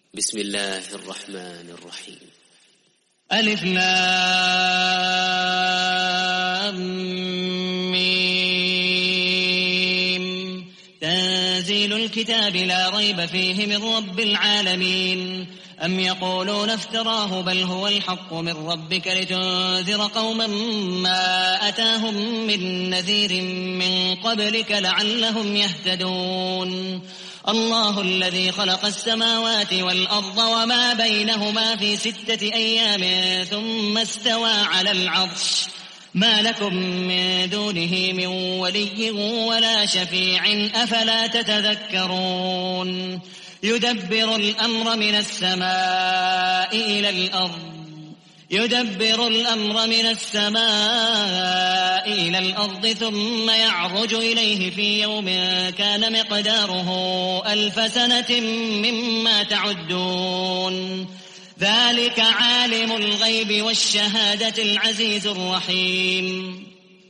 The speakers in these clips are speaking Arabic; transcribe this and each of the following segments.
بسم الله الرحمن الرحيم. ألف لام ميم. تنزيل الكتاب لا ريب فيه من رب العالمين. أم يقولون افتراه بل هو الحق من ربك لتنذر قوما ما أتاهم من نذير من قبلك لعلهم يهتدون. الله الذي خلق السماوات والأرض وما بينهما في 6 أيام ثم استوى على العرش ما لكم من دونه من ولي ولا شفيع أفلا تتذكرون. يدبر الأمر من السماء إلى الأرض ثم يعرج إليه في يوم كان مقداره 1000 سنة مما تعدون. ذلك عالم الغيب والشهادة العزيز الرحيم.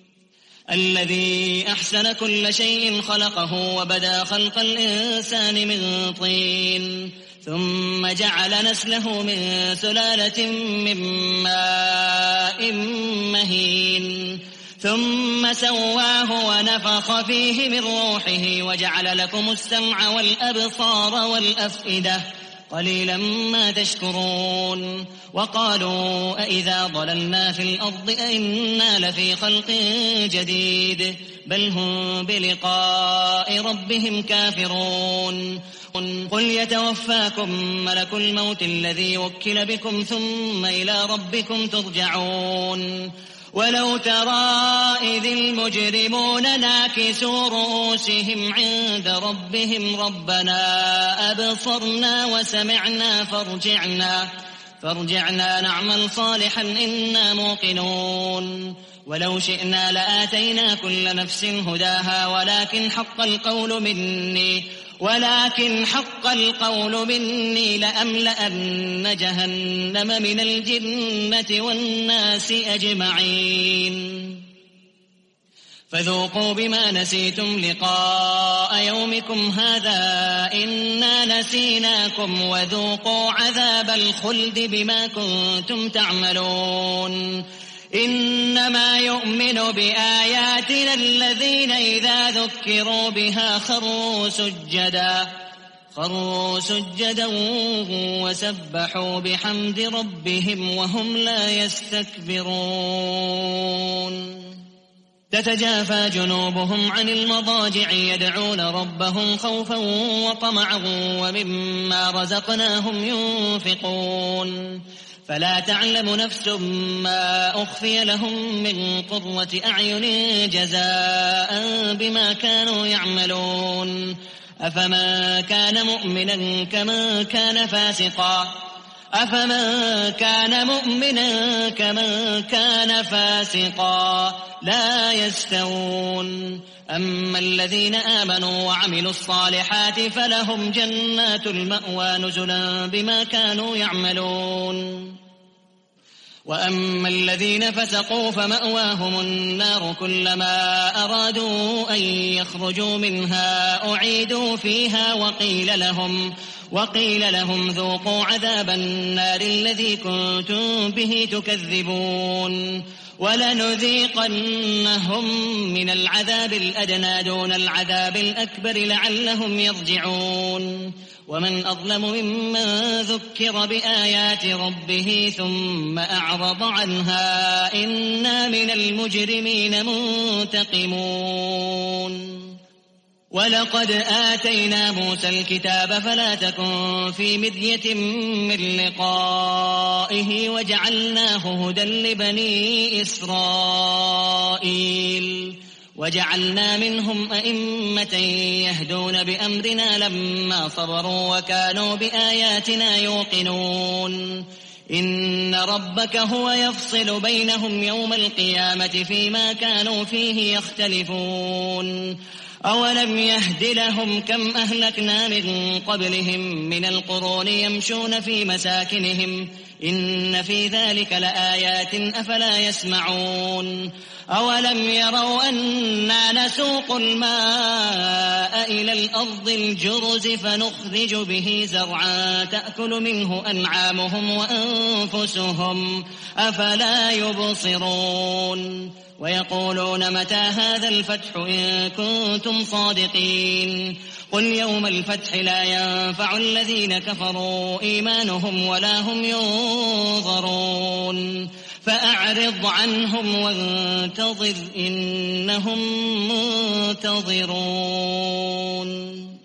الذي أحسن كل شيء خلقه وبدأ خلق الإنسان من طين ثم جعل نسله من سلالة من ماء مهين ثم سواه ونفخ فيه من روحه وجعل لكم السمع والأبصار والأفئدة قليلا ما تشكرون. وقالوا أإذا ضللنا في الأرض أإنا لفي خلق جديد بل هم بلقاء ربهم كافرون. قل يتوفاكم ملك الموت الذي وكل بكم ثم إلى ربكم ترجعون. ولو ترى إذ المجرمون ناكسوا رؤوسهم عند ربهم ربنا أبصرنا وسمعنا فارجعنا نعمل صالحا إنا موقنون. ولو شئنا لآتينا كل نفس هداها ولكن حق القول مني لأملأن جهنم من الجنة والناس أجمعين. فذوقوا بما نسيتم لقاء يومكم هذا إنا نسيناكم وذوقوا عذاب الخلد بما كنتم تعملون. إنما يؤمن بآياتنا الذين إذا ذكروا بها خروا سجدا وسبحوا بحمد ربهم وهم لا يستكبرون. تتجافى جنوبهم عن المضاجع يدعون ربهم خوفا وطمعا ومما رزقناهم ينفقون. فلا تعلم نفس ما أخفي لهم من قرة أعين جزاء بما كانوا يعملون. أفمن كان مؤمنا كمن كان فاسقا لا يستوون. أما الذين آمنوا وعملوا الصالحات فلهم جنات المأوى نزلا بما كانوا يعملون. وأما الذين فسقوا فمأواهم النار كلما أرادوا أن يخرجوا منها أعيدوا فيها وقيل لهم ذوقوا عذاب النار الذي كنتم به تكذبون. ولنذيقنهم من العذاب الأدنى دون العذاب الأكبر لعلهم يرجعون. ومن أظلم ممن ذكر بآيات ربه ثم أعرض عنها إنا من المجرمين منتقمون. ولقد آتينا موسى الكتاب فلا تكن في مرية من لقائه وجعلناه هدى لبني إسرائيل. وجعلنا منهم أئمة يهدون بأمرنا لما صبروا وكانوا بآياتنا يوقنون. إن ربك هو يفصل بينهم يوم القيامة فيما كانوا فيه يختلفون. أولم يهد لهم كم أهلكنا من قبلهم من القرون يمشون في مساكنهم إن في ذلك لآيات أفلا يسمعون أولم يروا أنا نسوق الماء إلى الأرض الجرز فنخرج به زرعا تأكل منه أنعامهم وأنفسهم أفلا يبصرون ويقولون متى هذا الفتح إن كنتم صادقين قل يوم الفتح لا ينفع الذين كفروا إيمانهم ولا هم ينظرون فأعرض عنهم وانتظر إنهم منتظرون.